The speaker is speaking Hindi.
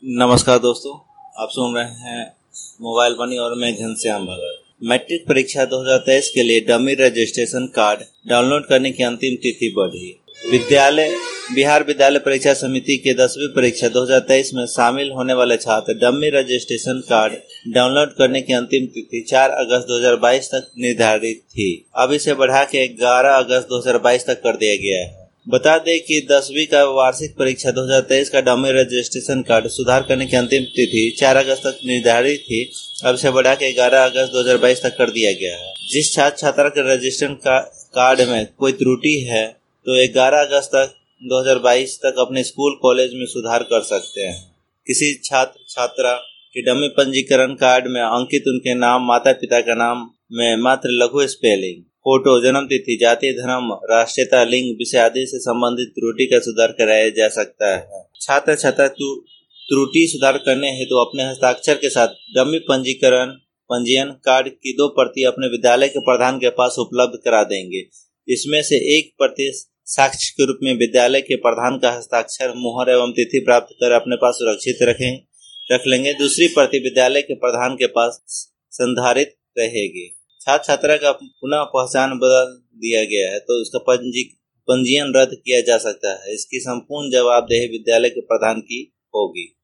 नमस्कार दोस्तों, आप सुन रहे हैं मोबाइल बनी और मैं घनश्याम भगत। मैट्रिक परीक्षा 2023 के लिए डमी रजिस्ट्रेशन कार्ड डाउनलोड करने की अंतिम तिथि बढ़ी। बिहार विद्यालय परीक्षा समिति के 10वीं परीक्षा 2023 में शामिल होने वाले छात्र डमी रजिस्ट्रेशन कार्ड डाउनलोड करने की अंतिम तिथि 4 अगस्त 2022 तक निर्धारित थी। अब इसे बढ़ा के 11 अगस्त 2022 तक कर दिया गया है। बता दें कि 10वीं का वार्षिक परीक्षा 2023 का डमी रजिस्ट्रेशन कार्ड सुधार करने की अंतिम तिथि 4 अगस्त तक निर्धारित थी। अब इसे बढ़ा के 11 अगस्त 2022 तक कर दिया गया है। जिस छात्र छात्रा के रजिस्ट्रेशन कार्ड में कोई त्रुटि है तो 11 अगस्त तक 2022 तक अपने स्कूल कॉलेज में सुधार कर सकते हैं। किसी छात्र छात्रा के डमी पंजीकरण कार्ड में अंकित उनके नाम, माता पिता का नाम में मात्र लघु स्पेलिंग, फोटो, जन्म तिथि, जाति, धर्म, राष्ट्रीयता, लिंग, विषय आदि से संबंधित त्रुटि का सुधार कराया जा सकता है। छात्र छात्रा त्रुटि सुधार करने हेतु अपने हस्ताक्षर के साथ डमी पंजीयन कार्ड की 2 प्रति अपने विद्यालय के प्रधान के पास उपलब्ध करा देंगे। इसमें से 1 प्रति साक्ष्य के रूप में विद्यालय के प्रधान का हस्ताक्षर, मुहर एवं तिथि प्राप्त कर अपने पास सुरक्षित रख लेंगे। दूसरी प्रति विद्यालय के प्रधान के पास संधारित रहेगी। छात्र छात्रा का पुनः पहचान बदल दिया गया है तो इसका पंजीयन रद्द किया जा सकता है। इसकी संपूर्ण जवाबदेही विद्यालय के प्रधान की होगी।